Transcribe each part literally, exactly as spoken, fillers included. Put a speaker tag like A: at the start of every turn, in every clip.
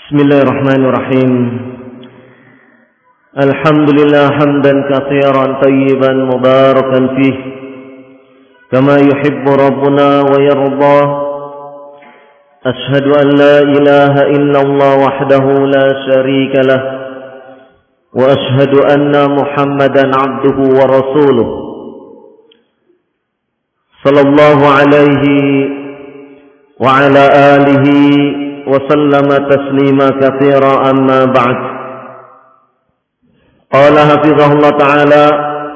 A: Bismillahirrahmanirrahim. Alhamdulillah hamdan katsiran tayyiban mubarakan fih kama yuhibbu rabbuna wa yarda. Ashhadu an la ilaha illallah wahdahu la syarika lah wa ashhadu anna Muhammadan abduhu wa rasuluh sallallahu alaihi wa ala alihi wa sallama taslima katsira amma ba'd. Qala hafizahullah ta'ala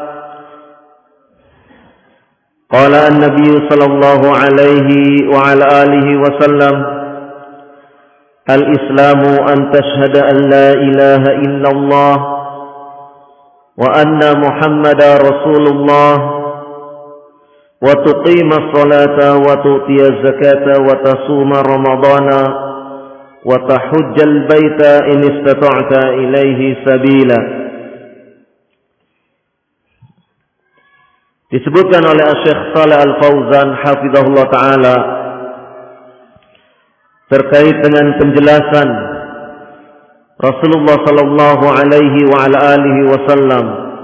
A: qala an-nabiy sallallahu alaihi wa ala alihi wa sallam al-islamu an tashhada an la ilaha illallah wa anna muhammadar rasulullah wa tuqima as-salata wa tu'tiya az-zakata wa tasuma ramadana wa tahujjal baita in istata'ta ilaihi sabila. Disebutkan oleh Syekh Shalih Al-Fauzan hafizahullah taala terkait dengan penjelasan Rasulullah sallallahu alaihi wa ala alihi wasallam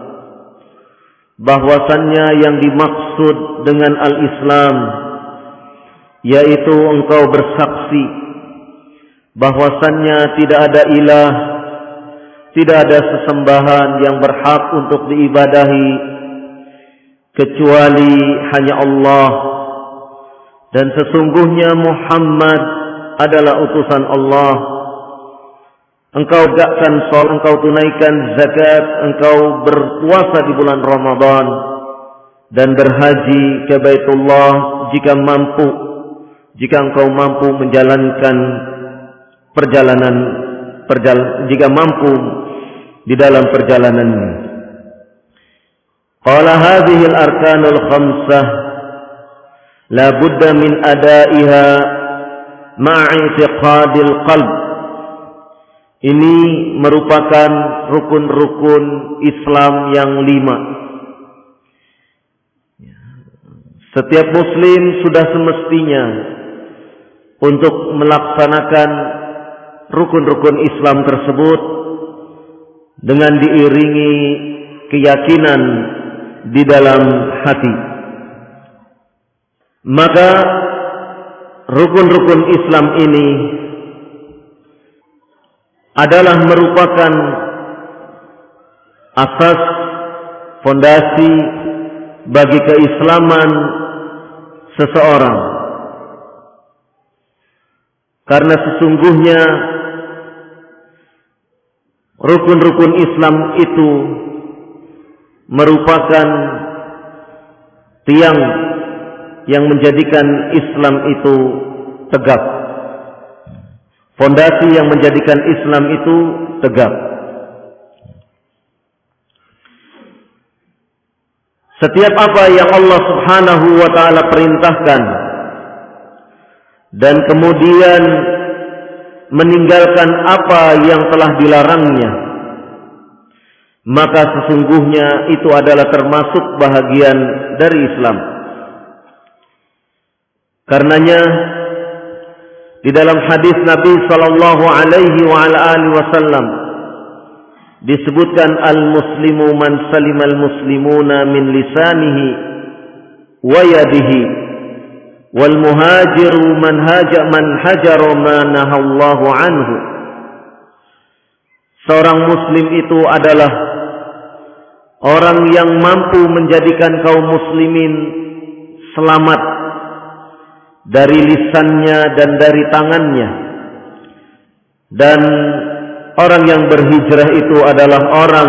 A: bahwasannya yang dimaksud dengan al-Islam yaitu engkau bersaksi bahwasannya tidak ada ilah, tidak ada sesembahan yang berhak untuk diibadahi kecuali hanya Allah, dan sesungguhnya Muhammad adalah utusan Allah. Engkau tegakkan salat, engkau tunaikan zakat, engkau berpuasa di bulan Ramadan dan berhaji ke Baitullah jika mampu, jika engkau mampu menjalankan perjalanan perjal, jika mampu di dalam perjalananmu. Qala hadhihi al-arkanul khamsah la budda min adaiha ma'a i'tiqadil qalb. Ini merupakan rukun-rukun Islam yang lima. Setiap muslim sudah semestinya untuk melaksanakan rukun-rukun Islam tersebut dengan diiringi keyakinan di dalam hati. Maka rukun-rukun Islam ini adalah merupakan asas fondasi bagi keislaman seseorang. Karena sesungguhnya rukun-rukun Islam itu merupakan tiang yang menjadikan Islam itu tegak. Fondasi yang menjadikan Islam itu tegak. Setiap apa yang Allah Subhanahu wa ta'ala perintahkan dan kemudian meninggalkan apa yang telah dilarangnya, maka sesungguhnya itu adalah termasuk bahagian dari Islam. Karenanya di dalam hadis Nabi sallallahu alaihi wa ala alihi wasallam disebutkan al-muslimu man salimal muslimuna min lisanihi wa yadihi wal muhajiru man haja man hajara ma nahallahu anhu. Seorang muslim itu adalah orang yang mampu menjadikan kaum muslimin selamat dari lisannya dan dari tangannya. Dan orang yang berhijrah itu adalah orang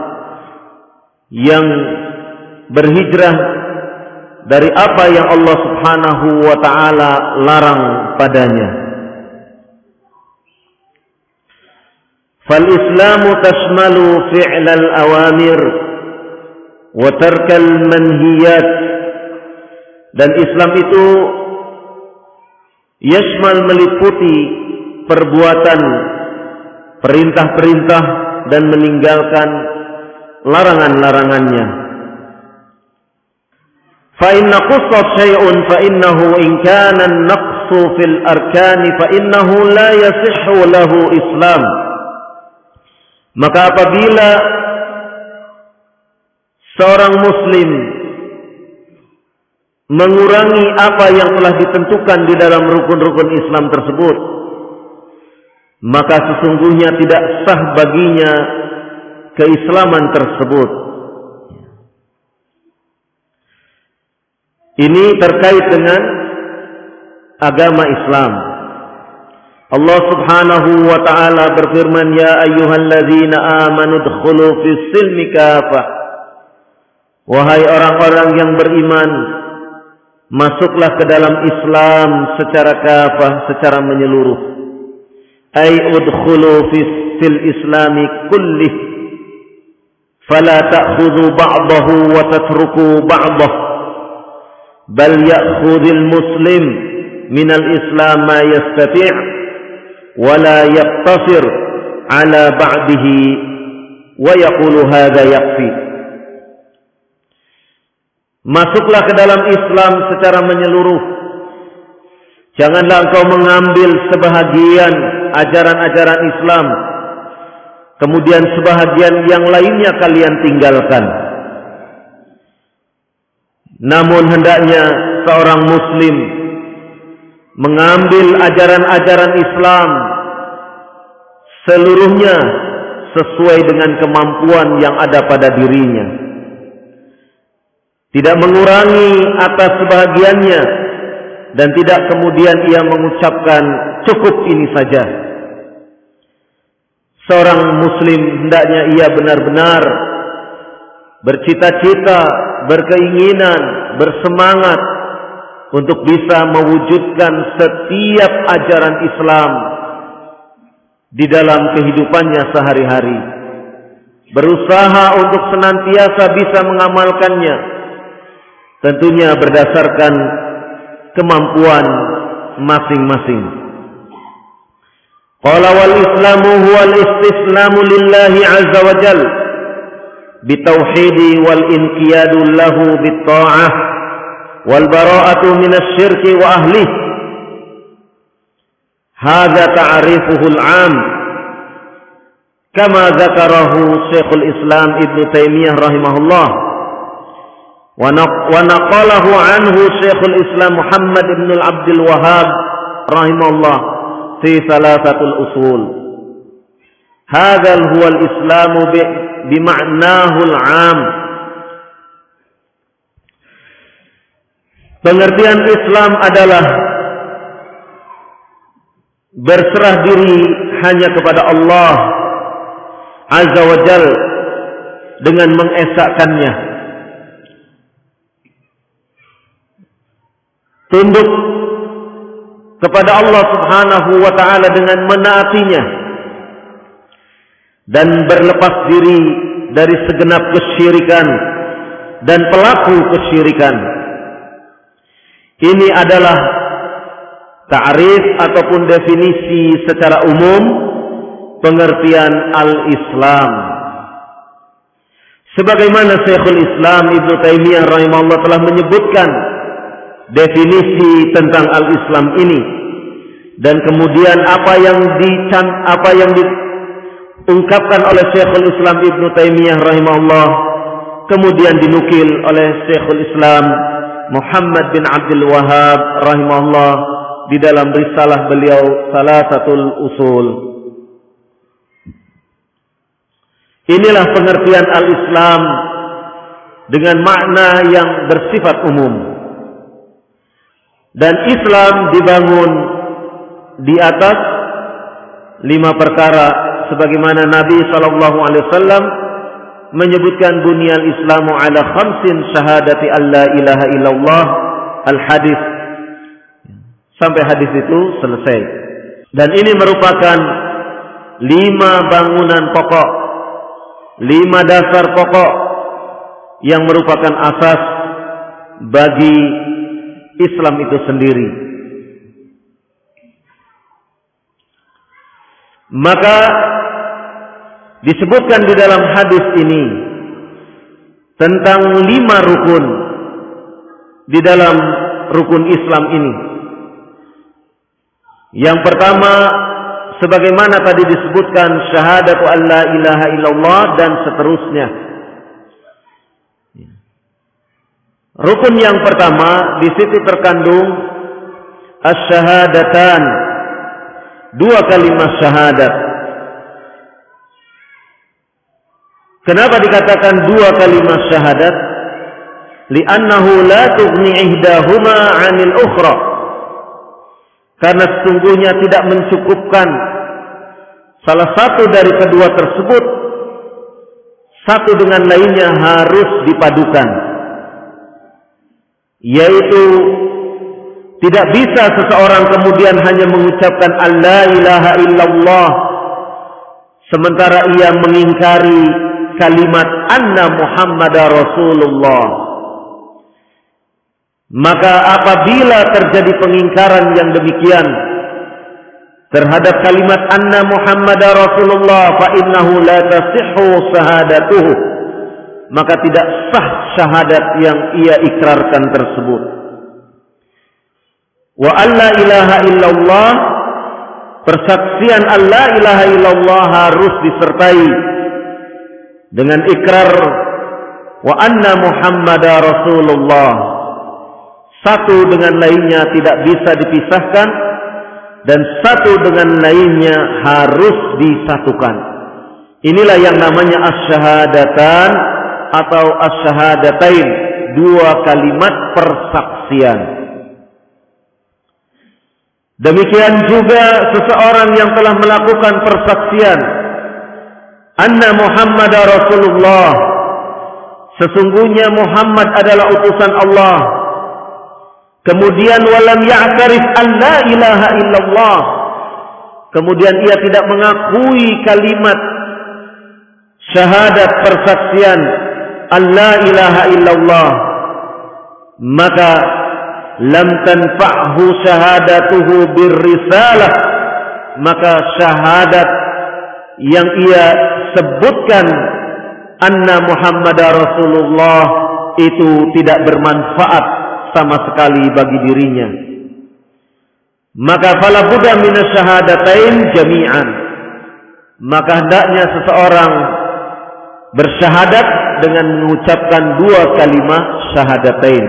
A: yang berhijrah dari apa yang Allah Subhanahu wa ta'ala larang padanya. Fal Islamu tashmalu fi'lal awamir wa tarkal manhiyat. Dan Islam itu yashmal meliputi perbuatan perintah-perintah dan meninggalkan larangan-larangannya. Fa inna qussat syai'un fa innahu in kana an-naqs naqsu fil arkani fa innahu la yasihhu lahu Islam. Maka apabila seorang muslim mengurangi apa yang telah ditentukan di dalam rukun-rukun Islam tersebut, maka sesungguhnya tidak sah baginya keislaman tersebut. Ini terkait dengan agama Islam. Allah Subhanahu wa taala berfirman, ya ayyuhalladzina amanu dkhulu fis silmi kafah. Wahai orang-orang yang beriman, masuklah ke dalam Islam secara kafah, secara menyeluruh. Ay udkhulu fil islami kullih fala ta'khudhu ba'dahu wa tatruku ba'dahu bal ya'khudhul muslim minal islam ma yastati' wa la yaqtasir ala ba'dihi wa yaqulu hadha yakfi. Masuklah ke dalam Islam secara menyeluruh. Janganlah engkau mengambil sebahagian ajaran-ajaran Islam, kemudian sebahagian yang lainnya kalian tinggalkan. Namun hendaknya seorang muslim mengambil ajaran-ajaran Islam seluruhnya sesuai dengan kemampuan yang ada pada dirinya, tidak mengurangi atas sebahagiannya, dan tidak kemudian ia mengucapkan cukup ini saja. Seorang muslim hendaknya ia benar-benar bercita-cita, berkeinginan, bersemangat untuk bisa mewujudkan setiap ajaran Islam di dalam kehidupannya sehari-hari. Berusaha untuk senantiasa bisa mengamalkannya, tentunya berdasarkan kemampuan masing-masing. Qala wal islamu huwal istislamu lillahi azza wa jal bitauhidi wal inqiyadu lahu bitta'ah wal bara'atu minasy syirki wa ahlih. Hadza ta'rifuhu al-'am kama dzakarahu Syekhul Islam Ibnu Taimiyah rahimahullah. Wa naqalahu anhu Syekhul Islam Muhammad ibn Abdul Wahhab rahimahullah fi salasatul usul. Hadzal huwa al-islamu bi ma'nahu al-'am. Pengertian Islam adalah berserah diri hanya kepada Allah Azza wa Jal dengan mengesahkannya, tunduk kepada Allah Subhanahu wa ta'ala dengan menaatinya, dan berlepas diri dari segenap kesyirikan dan pelaku kesyirikan. Ini adalah ta'rif ataupun definisi secara umum pengertian al-Islam. Sebagaimana Syekhul Islam Ibnu Taimiyah rahimahullah telah menyebutkan definisi tentang al-Islam ini, dan kemudian apa yang dican apa yang diungkapkan oleh Syekhul Islam Ibnu Taimiyah rahimahullah kemudian dinukil oleh Syekhul Islam Muhammad bin Abdul Wahhab rahimahullah di dalam risalah beliau Salasatul Usul. Inilah pengertian al-Islam dengan makna yang bersifat umum. Dan Islam dibangun di atas lima perkara, sebagaimana Nabi sallallahu alaihi wasallam menyebutkan bunyal Islamu ala khamsin syahadati alla ilaha illallah al-hadis, sampai hadis itu selesai. Dan ini merupakan lima bangunan pokok, lima dasar pokok yang merupakan asas bagi Islam itu sendiri. Maka disebutkan di dalam hadis ini tentang lima rukun di dalam rukun Islam ini. Yang pertama, sebagaimana tadi disebutkan, syahadatu an la ilaha illallah dan seterusnya. Rukun yang pertama, di situ terkandung asyhadatan, dua kalimat syahadat. Kenapa dikatakan dua kalimat syahadat? Li'annahu la tughni ihdahuma 'anil ukhra. Karena sesungguhnya tidak mencukupkan salah satu dari kedua tersebut, satu dengan lainnya harus dipadukan. Yaitu tidak bisa seseorang kemudian hanya mengucapkan la ilaha illallah sementara ia mengingkari kalimat anna Muhammadar Rasulullah. Maka apabila terjadi pengingkaran yang demikian terhadap kalimat anna Muhammadar Rasulullah, fa innahu la tasihhu syahadatuhu, maka tidak sah syahadat yang ia ikrarkan tersebut. Wa alla ilaha illallah, persaksian alla ilaha illallah harus disertai dengan ikrar wa anna Muhammadar Rasulullah. Satu dengan lainnya tidak bisa dipisahkan dan satu dengan lainnya harus disatukan. Inilah yang namanya asyhadatan atau asyhadatain, dua kalimat persaksian. Demikian juga seseorang yang telah melakukan persaksian anna Muhammadar Rasulullah, sesungguhnya Muhammad adalah utusan Allah. Kemudian walam ya'tarif an la ilaha illallah, kemudian ia tidak mengakui kalimat syahadat persaksian an la ilaha illallah, maka lam tanfa'hu syahadatuhu birrisalah, maka syahadat yang ia sebutkan anna Muhammadar Rasulullah itu tidak bermanfaat sama sekali bagi dirinya. Maka fala budda minas syahadatain jami'an, maka hendaknya seseorang bersyahadat dengan mengucapkan dua kalimat syahadatain,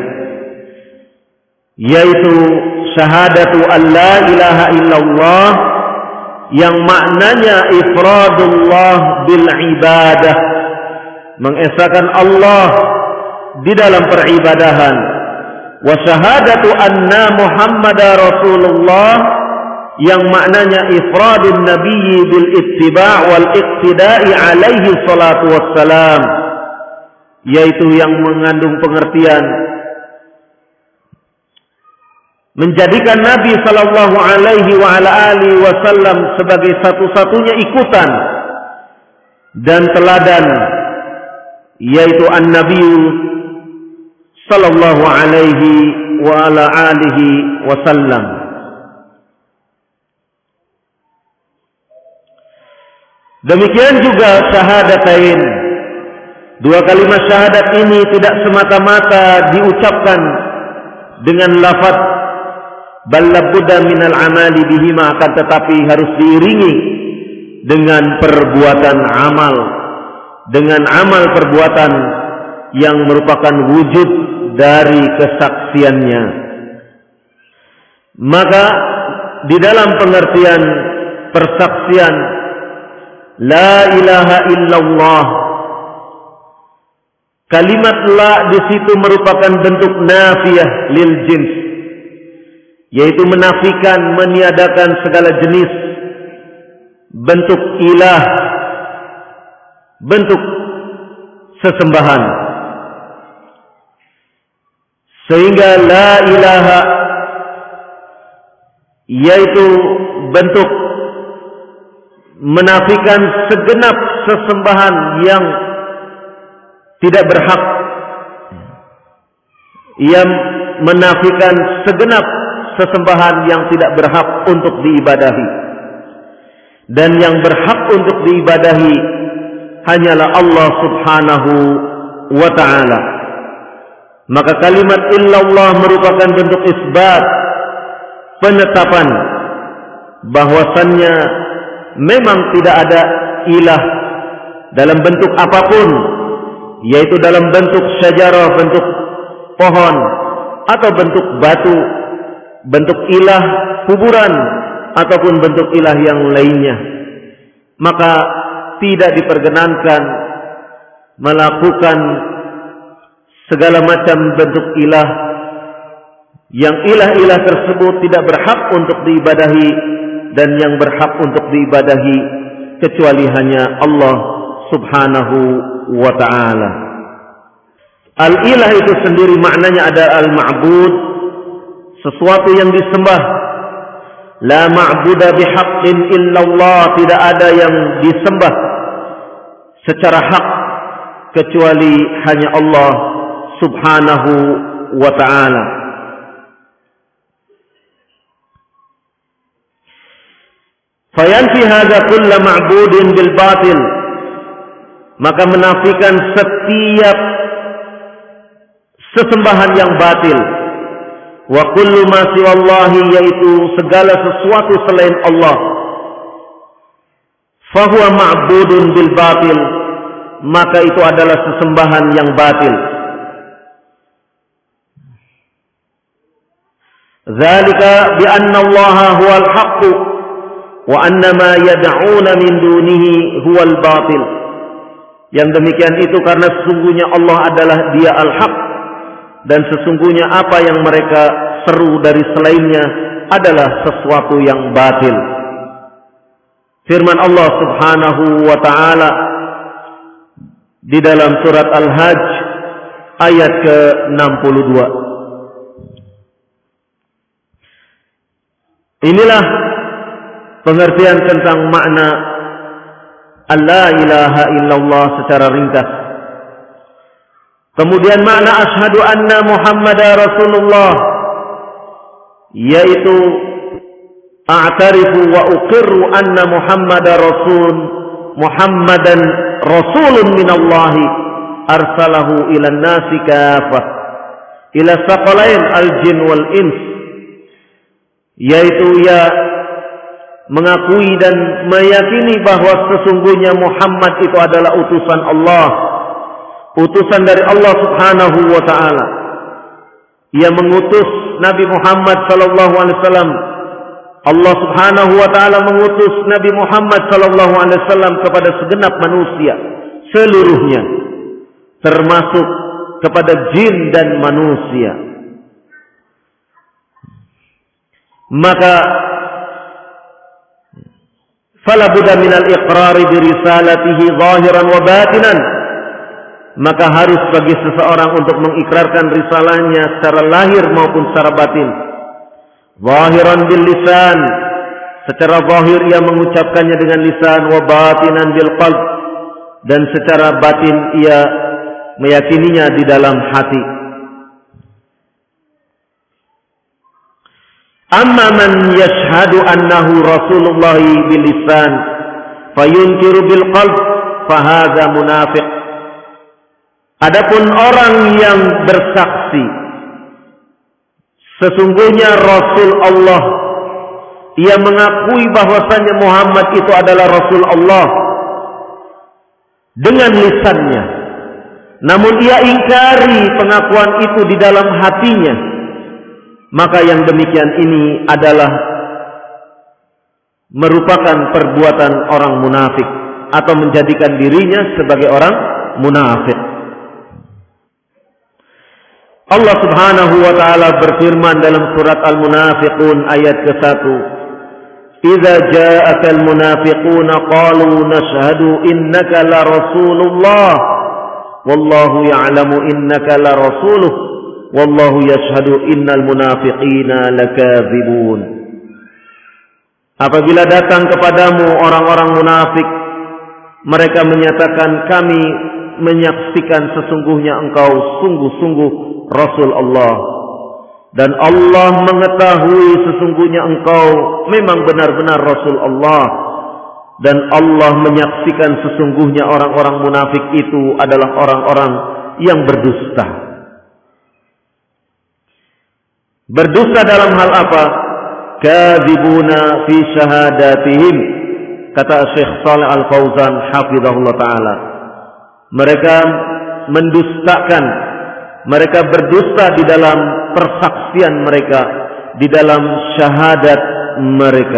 A: yaitu syahadatu an la ilaha illallah yang maknanya ifradullah bil ibadah, mengesahkan Allah di dalam peribadahan. Wa syahadatu anna Muhammadar Rasulullah yang maknanya ifradun nabiyyi bil ittiba' wal iqtida'i alaihi salatu wassalam, yaitu yang mengandung pengertian menjadikan Nabi sallallahu alaihi wa ala alihi wasallam sebagai satu-satunya ikutan dan teladan, yaitu an-nabiyyu sallallahu alaihi wa ala alihi wasallam. Demikian juga syahadatain, dua kalimat syahadat ini tidak semata-mata diucapkan dengan lafaz bal labudda minal amali bihima, akan tetapi harus diiringi dengan perbuatan amal, dengan amal perbuatan yang merupakan wujud dari kesaksiannya. Maka di dalam pengertian persaksian la ilaha illallah, kalimat la di situ merupakan bentuk nafiyah lil jins, yaitu menafikan, meniadakan segala jenis bentuk ilah, bentuk sesembahan. Sehingga la ilaha yaitu bentuk menafikan segenap sesembahan yang tidak berhak. Ia menafikan segenap sesembahan yang tidak berhak untuk diibadahi, dan yang berhak untuk diibadahi hanyalah Allah subhanahu wa ta'ala. Maka kalimat illallah merupakan bentuk isbat, penetapan bahwasannya memang tidak ada ilah dalam bentuk apapun, yaitu dalam bentuk syajarah, bentuk pohon, atau bentuk batu, bentuk ilah kuburan, ataupun bentuk ilah yang lainnya, maka tidak diperkenankan melakukan segala macam bentuk ilah yang ilah-ilah tersebut tidak berhak untuk diibadahi, dan yang berhak untuk diibadahi kecuali hanya Allah subhanahu wa ta'ala. Al-ilah itu sendiri maknanya ada al-ma'bud, sesuatu yang disembah. La ma'buda bihaqqin illallah, tidak ada yang disembah secara hak kecuali hanya Allah subhanahu wa ta'ala. Fayanfi hadza kulla ma'budin bil batil, maka menafikan setiap sesembahan yang batil. Wa kullu ma siwallahi, yaitu segala sesuatu selain Allah. Fahuwa ma'budun bil batil, maka itu adalah sesembahan yang batil. Dzalika bi anna Allah huwal haqq wa anna ma yad'una min dunihi huwal batil. Yang demikian itu karena sesungguhnya Allah adalah Dia al-haq, dan sesungguhnya apa yang mereka seru dari selainnya adalah sesuatu yang batil. Firman Allah subhanahu wa ta'ala di dalam surat Al-Hajj ayat ke enam puluh dua. Inilah pengertian tentang makna la ilaha illallah secara ringkas. Kemudian makna asyhadu anna Muhammadar Rasulullah, yaitu a'tarifu wa uqirru anna Muhammadar Rasul Muhammadan Rasulun minallahi arsalahu ila nasi kafah ila saqalain al-jin wal ins, yaitu ya mengakui dan meyakini bahwa sesungguhnya Muhammad itu adalah utusan Allah, utusan dari Allah subhanahu wa ta'ala. Ia mengutus Nabi Muhammad sallallahu alaihi wasallam. Allah subhanahu wa ta'ala mengutus Nabi Muhammad sallallahu alaihi wasallam kepada segenap manusia seluruhnya, termasuk kepada jin dan manusia. Maka fala budda minal iqrari bi risalatihi zahiran wa batinan, maka harus bagi seseorang untuk mengikrarkan risalahnya secara lahir maupun secara batin. Zahiran bil lisan, secara zahir ia mengucapkannya dengan lisan, wa batinan bil qalb, dan secara batin ia meyakininya di dalam hati. Amma man yashhadu annahu Rasulullah bil lisan fayunkiru bil qalb fahadha munafiq. Adapun orang yang bersaksi sesungguhnya Rasul Allah, ia mengakui bahwasanya Muhammad itu adalah Rasul Allah dengan lisannya, namun ia ingkari pengakuan itu di dalam hatinya, maka yang demikian ini adalah merupakan perbuatan orang munafik atau menjadikan dirinya sebagai orang munafik. Allah subhanahu wa ta'ala berfirman dalam surat Al-Munafiqun ayat ke satu. Idza ja'aka al-munafiquna qalu nashhadu innaka la rasulullah wallahu ya'lamu innaka la rasuluh wallahu yashhadu innal munafiqina lakadzibun. Apabila datang kepadamu orang-orang munafik, mereka menyatakan kami menyaksikan sesungguhnya engkau sungguh-sungguh Rasul Allah, dan Allah mengetahui sesungguhnya engkau memang benar-benar Rasul Allah, dan Allah menyaksikan sesungguhnya orang-orang munafik itu adalah orang-orang yang berdusta. Berdusta dalam hal apa? kadzibuna fi syahadatihim. Kata Syekh Shalih Al-Fauzan hafizahullah taala, mereka mendustakan, mereka berdusta di dalam persaksian mereka, di dalam syahadat mereka.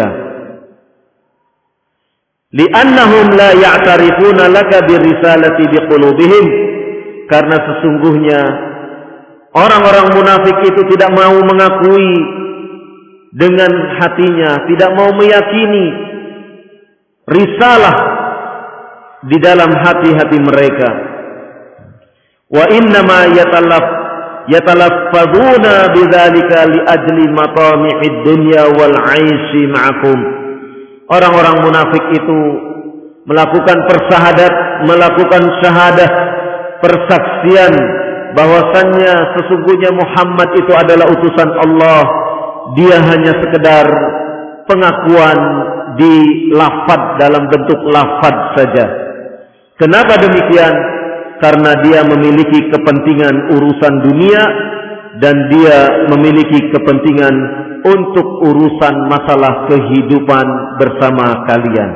A: Li'annahum la ya'tarifuna laka birisalati biqulubihim, karena sesungguhnya orang-orang munafik itu tidak mau mengakui dengan hatinya, tidak mau meyakini risalah di dalam hati-hati mereka. Wa innama yatalaf yatalaffazuna bidzalika li ajli matami'id dunya wal 'aishi ma'akum. Orang-orang munafik itu melakukan persyahadat, melakukan syahadah, persaksian bahwasannya sesungguhnya Muhammad itu adalah utusan Allah. Dia hanya sekedar pengakuan di lafaz, dalam bentuk lafaz saja. Kenapa demikian? Karena dia memiliki kepentingan urusan dunia dan dia memiliki kepentingan untuk urusan masalah kehidupan bersama kalian.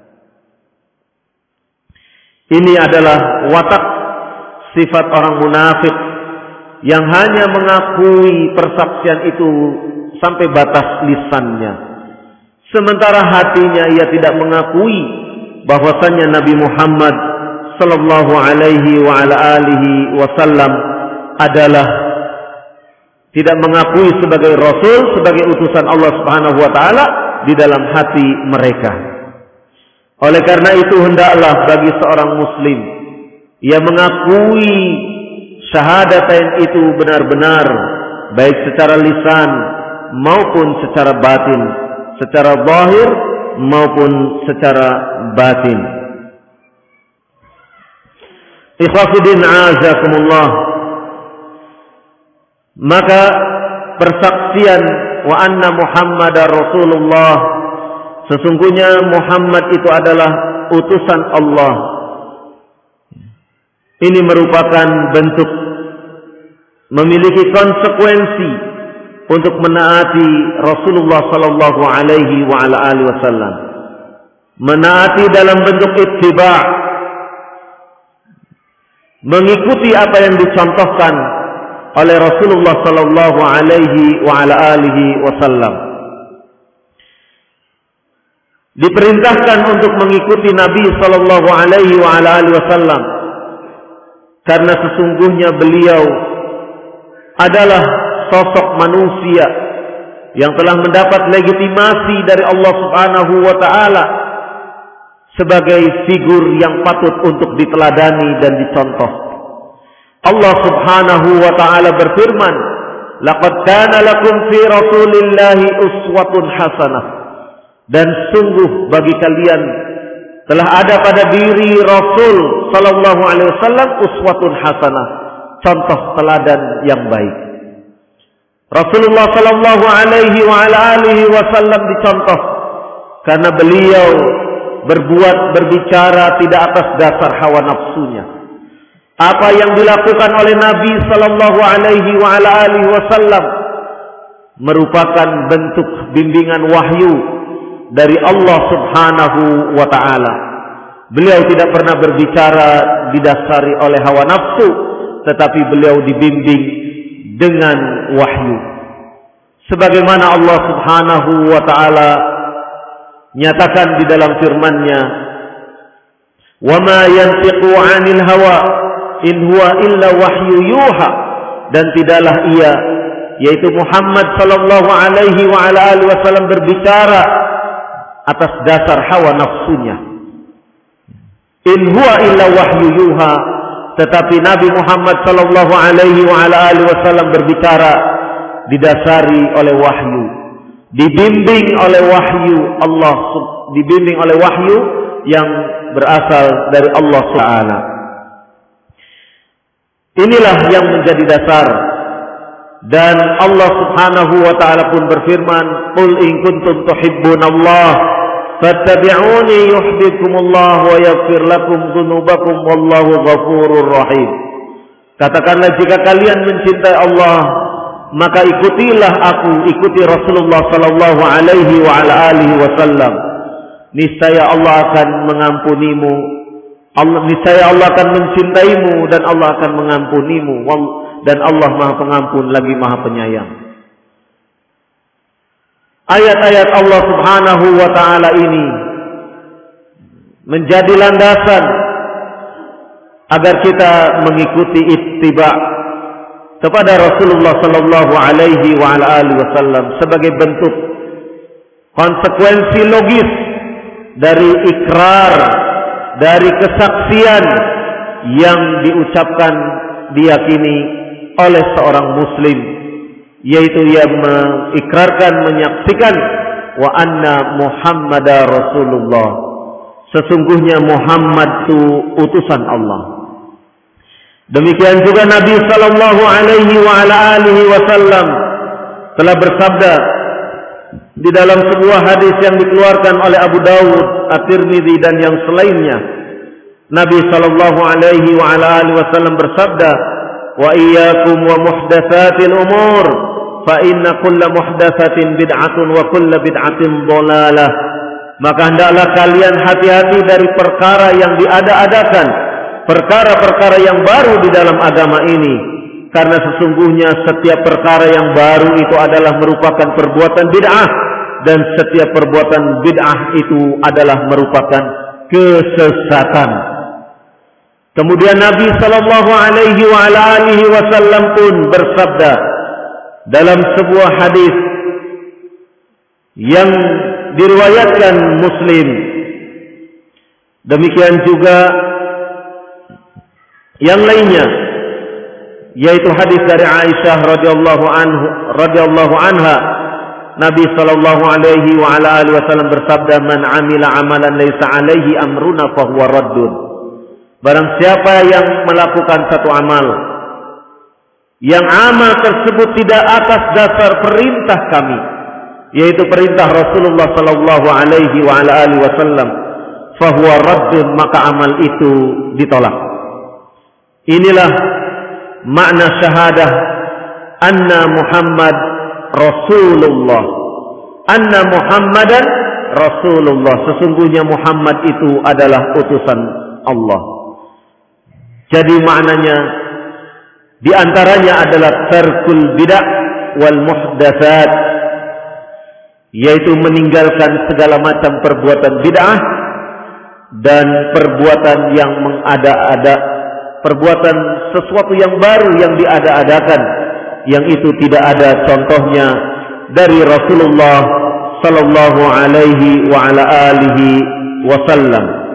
A: Ini adalah watak sifat orang munafik yang hanya mengakui persaksian itu sampai batas lisannya. Sementara hatinya ia tidak mengakui bahwasannya Nabi Muhammad sallallahu alaihi wa ala alihi wasallam adalah, tidak mengakui sebagai Rasul, sebagai utusan Allah Subhanahu wa taala di dalam hati mereka. Oleh karena itu hendaklah bagi seorang muslim ia mengakui syahadatain itu benar-benar, baik secara lisan maupun secara batin, secara zahir maupun secara batin. Ikhwafidin a'azakumullah. Maka persaksian wa anna Muhammadar Rasulullah, sesungguhnya Muhammad itu adalah utusan Allah, ini merupakan bentuk memiliki konsekuensi untuk menaati Rasulullah sallallahu alaihi wa ala alihi wasallam. Menaati dalam bentuk ittiba', mengikuti apa yang dicontohkan oleh Rasulullah sallallahu alaihi wa ala alihi wasallam. Diperintahkan untuk mengikuti Nabi sallallahu alaihi wa ala alihi wasallam karena sesungguhnya beliau adalah sosok manusia yang telah mendapat legitimasi dari Allah Subhanahu wa taala sebagai figur yang patut untuk diteladani dan dicontoh. Allah Subhanahu wa taala berfirman, "Laqad kana lakum fi Rasulillahi uswatun hasanah." Dan sungguh bagi kalian telah ada pada diri Rasul sallallahu alaihi wasallam uswatun hasanah, contoh teladan yang baik. Rasulullah sallallahu alaihi wa ala alihi wasallam dicontoh karena beliau berbuat, berbicara tidak atas dasar hawa nafsunya. Apa yang dilakukan oleh Nabi sallallahu alaihi wa ala alihi wasallam merupakan bentuk bimbingan wahyu dari Allah Subhanahu wa taala. Beliau tidak pernah berbicara didasari oleh hawa nafsu, tetapi beliau dibimbing dengan wahyu. Sebagaimana Allah Subhanahu wa taala nyatakan di dalam firman-Nya, "Wa ma yantiqu 'anil hawa in huwa illa wahyu yuha." Dan tidaklah ia, yaitu Muhammad sallallahu alaihi wa ala alihi wasallam, berbicara atas dasar hawa nafsunya. In huwa illa wahyu yuha, tetapi Nabi Muhammad sallallahu alaihi wa ala alihi wasallam berbicara didasari oleh wahyu, dibimbing oleh wahyu Allah, dibimbing oleh wahyu yang berasal dari Allah Subhanahu wa taala. Inilah yang menjadi dasar. Dan Allah Subhanahu wa taala pun berfirman, "Qul in kuntum tuhibbunallah fattabi'uni yuhibbukumullah wa yaghfir lakum dzunubakum wallahu ghafurur rahim." Katakanlah, jika kalian mencintai Allah, maka ikutilah aku, ikuti Rasulullah sallallahu alaihi wa ala alihi wasallam. Niscaya Allah akan mengampunimu. Allah niscaya Allah akan mencintaimu dan Allah akan mengampunimu. Dan Allah Maha Pengampun lagi Maha Penyayang. Ayat-ayat Allah Subhanahu wa taala ini menjadi landasan agar kita mengikuti ittiba' kepada Rasulullah sallallahu alaihi wa ala alihi wasallam sebagai bentuk konsekuensi logis dari ikrar, dari kesaksian yang diucapkan, diyakini oleh seorang muslim, yaitu ia mengikrarkan, menyaksikan wa anna Muhammadar Rasulullah, sesungguhnya Muhammad itu utusan Allah. Demikian juga Nabi sallallahu alaihi wa ala alihi wasallam telah bersabda di dalam sebuah hadis yang dikeluarkan oleh Abu Dawud, At-Tirmidzi dan yang selainnya. Nabi sallallahu alaihi wa ala alihi wasallam bersabda, "Wa iyyakum wa muhdatsatil umur, fa inna kulla muhdatsatin bid'atun wa kulla bid'atin dhalalah." Maka hendaklah kalian hati-hati dari perkara yang diada-adakan, perkara-perkara yang baru di dalam agama ini, karena sesungguhnya setiap perkara yang baru itu adalah merupakan perbuatan bid'ah, dan setiap perbuatan bid'ah itu adalah merupakan kesesatan. Kemudian Nabi sallallahu alaihi wa ala alihi wasallam pun bersabda dalam sebuah hadis yang diriwayatkan Muslim, demikian juga yang lainnya, yaitu hadis dari Aisyah radhiyallahu anhu radhiyallahu anha, Nabi sallallahu alaihi wa ala alihi wasallam bersabda, "Man 'amila 'amalan laisa 'alaihi amruna fa huwa raddun." Barang siapa yang melakukan satu amal yang amal tersebut tidak atas dasar perintah kami, yaitu perintah Rasulullah sallallahu alaihi wa ala alihi wasallam, fa huwa raddun, maka amal itu ditolak. Inilah makna syahadah anna Muhammad Rasulullah. Anna Muhammadan Rasulullah. Sesungguhnya Muhammad itu adalah utusan Allah. Jadi maknanya di antaranya adalah tarkul bid'ah wal muhdatsat, yaitu meninggalkan segala macam perbuatan bid'ah dan perbuatan yang mengada-ada, perbuatan sesuatu yang baru yang diada-adakan, yang itu tidak ada contohnya dari Rasulullah sallallahu alaihi wa ala alihi wasallam.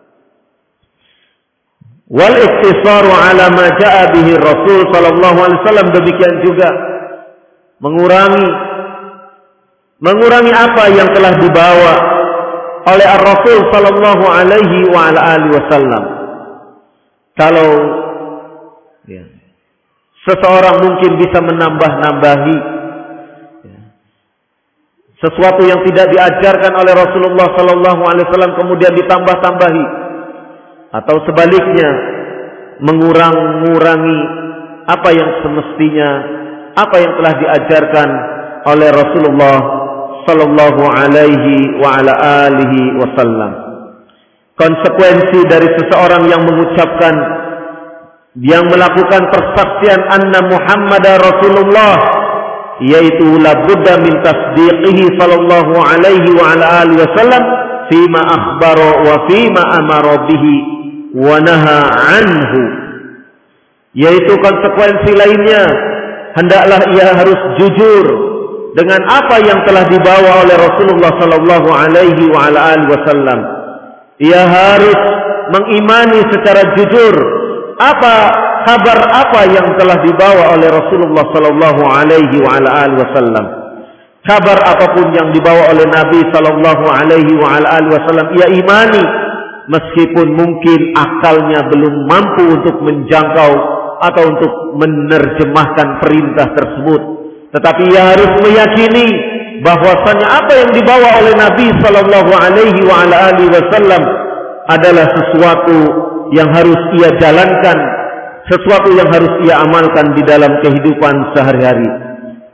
A: Wal iktisaru ala ma jaa bihi Rasul sallallahu alaihi wasallam, demikian juga mengurangi mengurangi apa yang telah dibawa oleh Ar-Rasul sallallahu alaihi wa ala alihi wasallam. Kalau ya, seseorang mungkin bisa menambah-nambahi ya, sesuatu yang tidak diajarkan oleh Rasulullah sallallahu alaihi wasallam kemudian ditambah-tambahi, atau sebaliknya mengurang-ngurangi apa yang semestinya, apa yang telah diajarkan oleh Rasulullah sallallahu alaihi wa ala alihi wasallam. Konsekuensi dari seseorang yang mengucapkan, yang melakukan persaksian anna Muhammadar Rasulullah, yaitu la budda min tasdiqihi sallallahu alaihi wa ala alihi wasallam fima akhbara wa fima amara bihi wa naha anhu, yaitu konsekuensi lainnya hendaklah ia harus jujur dengan apa yang telah dibawa oleh Rasulullah sallallahu alaihi wa ala alihi wasallam. Ia harus mengimani secara jujur apa kabar apa yang telah dibawa oleh Rasulullah sallallahu alaihi wa ala alihi wasallam. Kabar apapun yang dibawa oleh Nabi sallallahu alaihi wa ala alihi wasallam ia imani, meskipun mungkin akalnya belum mampu untuk menjangkau atau untuk menerjemahkan perintah tersebut, tetapi ia harus meyakini bahwasanya apa yang dibawa oleh Nabi sallallahu alaihi wa ala alihi wasallam adalah sesuatu yang harus ia jalankan, sesuatu yang harus ia amalkan di dalam kehidupan sehari-hari.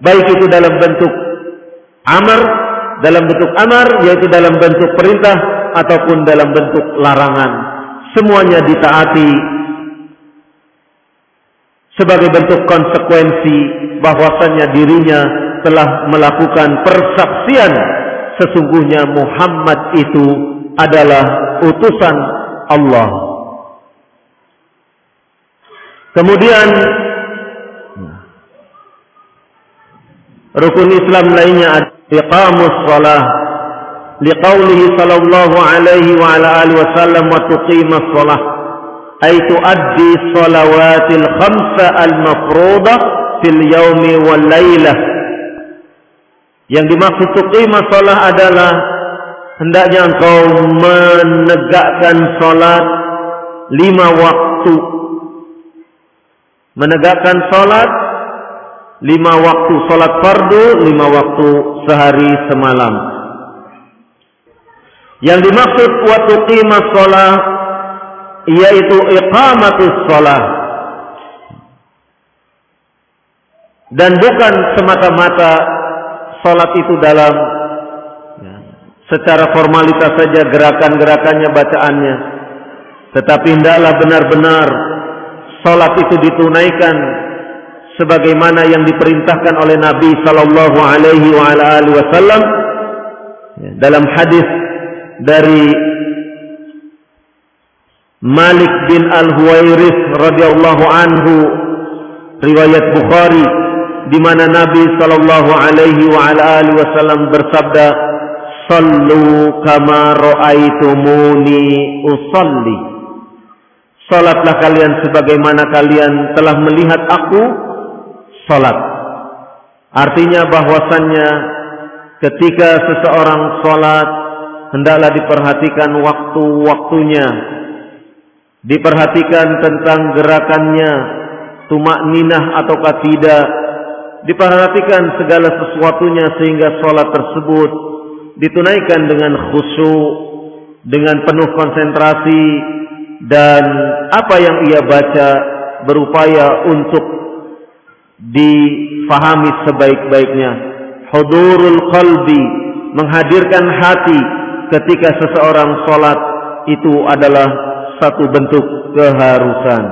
A: baik itu dalam bentuk amar, dalam bentuk amar yaitu dalam bentuk perintah ataupun dalam bentuk larangan, semuanya ditaati sebagai bentuk konsekuensi bahwasannya dirinya telah melakukan persaksian sesungguhnya Muhammad itu adalah utusan Allah. Kemudian rukun Islam lainnya adalah iqamus shalah, liqaulihi sallallahu alaihi wa ala alihi wasallam wa tuqimas shalah, ay tuaddi shalawatil khamsa al-mafruḍah fil yaumi wal lailah. Yang dimaksud tuqimas shalah adalah hendaknya engkau menegakkan salat lima waktu, menegakkan salat lima waktu, salat fardu lima waktu sehari semalam. Yang dimaksud wa tuqimas shalah yaitu iqamatus shalah, dan bukan semata-mata salat itu dalam ya, secara formalitas saja gerakan-gerakannya, bacaannya, tetapi hendaklah benar-benar salat itu ditunaikan sebagaimana yang diperintahkan oleh Nabi sallallahu alaihi wa ala alihi wasallam dalam hadis dari Malik bin Al-Huwairith radhiyallahu anhu, riwayat Bukhari, di mana Nabi sallallahu alaihi wa ala alihi wasallam bersabda, "Sallu kama ra'aitumuni usalli." Salatlah kalian sebagaimana kalian telah melihat aku salat. Artinya bahwasannya ketika seseorang salat hendaklah diperhatikan waktu-waktunya, diperhatikan tentang gerakannya, tumakninah ataukah tidak, diperhatikan segala sesuatunya sehingga salat tersebut ditunaikan dengan khusyuk, dengan penuh konsentrasi, dan apa yang ia baca berupaya untuk difahami sebaik-baiknya. Hudurul qalbi, menghadirkan hati ketika seseorang salat itu adalah satu bentuk keharusan.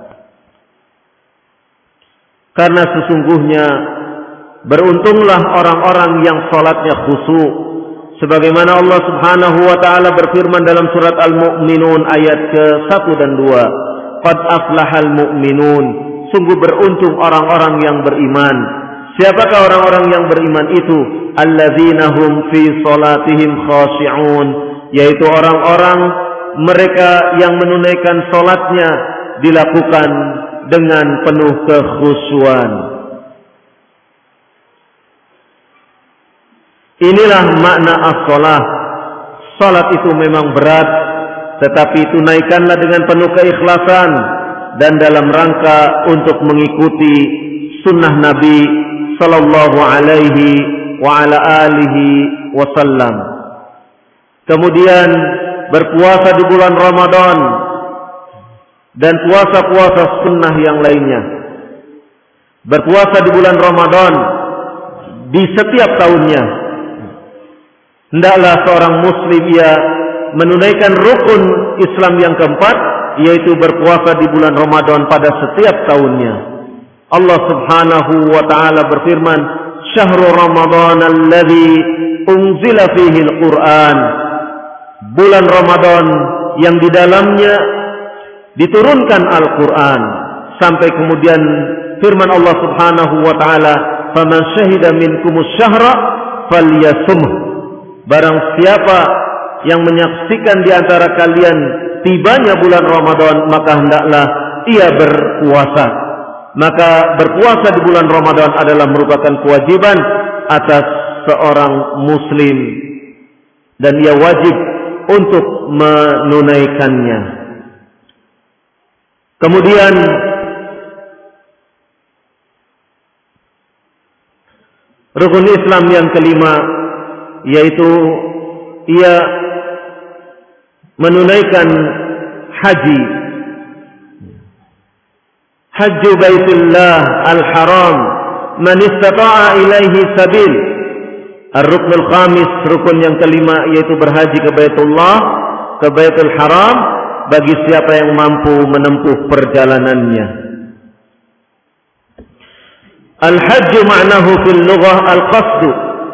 A: Karena sesungguhnya beruntunglah orang-orang yang salatnya khusyuk, sebagaimana Allah Subhanahu wa taala berfirman dalam surat Al-Mu'minun ayat ke satu dan dua, qad aflahal mu'minun, sungguh beruntung orang-orang yang beriman. Siapakah orang-orang yang beriman itu? Alladzina hum fi salatihim khashi'un, yaitu orang-orang mereka yang menunaikan salatnya dilakukan dengan penuh kekhusyuan. Inilah makna as-shalah. Salat itu memang berat, tetapi tunaikanlah dengan penuh keikhlasan dan dalam rangka untuk mengikuti sunnah Nabi sallallahu alaihi wa ala alihi wasallam. Kemudian berpuasa di bulan Ramadan dan puasa-puasa sunnah yang lainnya. Berpuasa di bulan Ramadan di setiap tahunnya. Hendaklah seorang muslim ia menunaikan rukun Islam yang keempat, yaitu berpuasa di bulan Ramadan pada setiap tahunnya. Allah Subhanahu wa taala berfirman, "Syahrul Ramadan alladzi unzila fihi al-Qur'an." Bulan Ramadan yang di dalamnya diturunkan Al-Qur'an. Sampai kemudian firman Allah Subhanahu wa taala, "Faman syahida minkumus syahra falyasumhu." Barang siapa yang menyaksikan di antara kalian tibanya bulan Ramadan, maka hendaklah ia berpuasa. Maka berpuasa di bulan Ramadan adalah merupakan kewajiban atas seorang muslim dan ia wajib untuk menunaikannya. Kemudian rukun Islam yang kelima, yaitu ia menunaikan haji. Hajju Baitullah Al-Haram man istata'a ilaihi sabil. Ar-ruknul khamis, rukun yang kelima, yaitu berhaji ke Baitullah, ke Baitul Haram, bagi siapa yang mampu menempuh perjalanannya. Al-hajju ma'nahu fil lughah al-qasdu,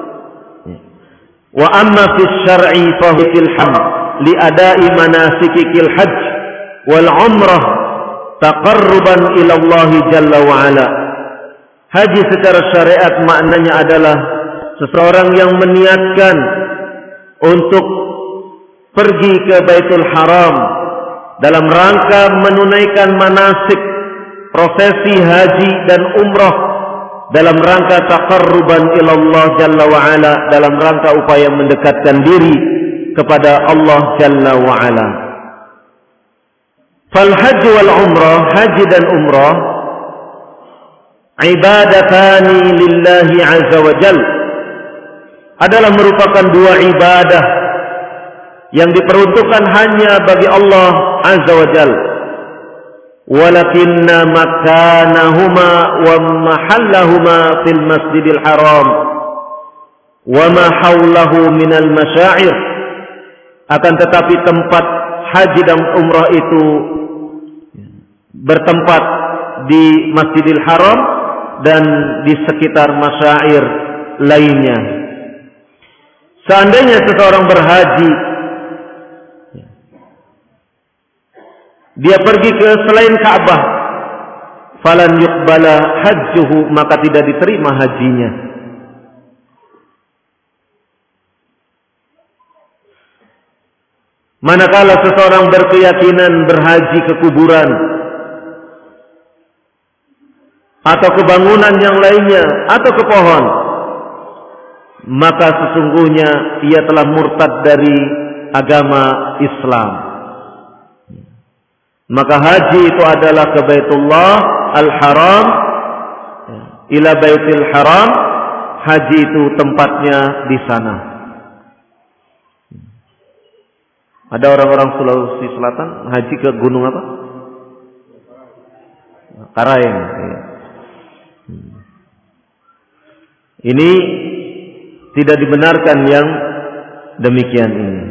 A: wa amma fil syar'i fa huwa fil ham li ada'i manasikil hajj wal umrah taqarruban ila Allah jalla wa ala. Haji secara syariat maknanya adalah seseorang yang meniatkan untuk pergi ke Baitul Haram dalam rangka menunaikan manasik prosesi haji dan umrah, dalam rangka taqarruban ila Allah jalla wa ala, dalam rangka upaya mendekatkan diri kepada Allah jalla wa ala. Fal hajj wal umrah, haji dan umrah, ibadatani lillahi azza wa jal, adalah merupakan dua ibadah yang diperuntukkan hanya bagi Allah azza wa jal. Walakinna makanahuma wa mahallahuma fil masjidil haram wa ma haulahu minal masyair. Akan tetapi tempat haji dan umrah itu bertempat di Masjidil Haram dan di sekitar masyair lainnya. Seandainya seseorang berhaji, dia pergi ke selain Ka'bah, falan yuqbala hajjuhu, maka tidak diterima hajinya. Manakala seseorang berkeyakinan berhaji ke kuburan atau ke bangunan yang lainnya atau ke pohon, maka sesungguhnya ia telah murtad dari agama Islam. Maka haji itu adalah ke Baitullah Al-Haram, ila Baitul Haram. Haji itu tempatnya di sana. Ada orang-orang Sulawesi Selatan haji ke gunung apa? Karaeng. Ini tidak dibenarkan yang demikian ini.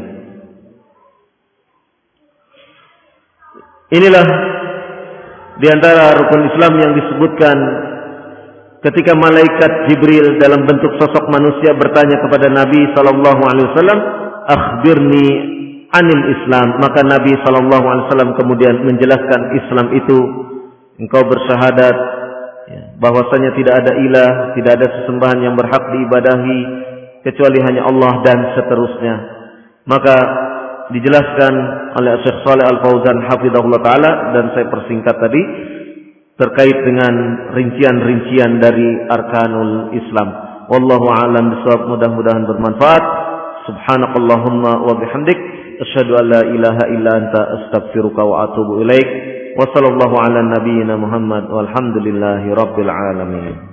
A: Inilah di antara rukun Islam yang disebutkan ketika malaikat Jibril dalam bentuk sosok manusia bertanya kepada Nabi sallallahu alaihi wasallam, "Akhbirni anil Islam." Maka Nabi sallallahu alaihi wasallam kemudian menjelaskan Islam itu, engkau bersyahadat bahwasanya tidak ada ilah, tidak ada sesembahan yang berhak diibadahi kecuali hanya Allah, dan seterusnya. Maka dijelaskan oleh Syekh Shalih Al-Fauzan hafizahullah taala, dan saya persingkat tadi, terkait dengan rincian-rincian dari arkanul Islam. Wallahu a'lam bishawab. Mudah-mudahan bermanfaat. Subhanakallahumma wa bihamdik, asyhadu an la ilaha illa anta, astaghfiruka wa atubu ilaik. Wa sallallahu ala nabiyyina Muhammad walhamdulillahi rabbil alamin.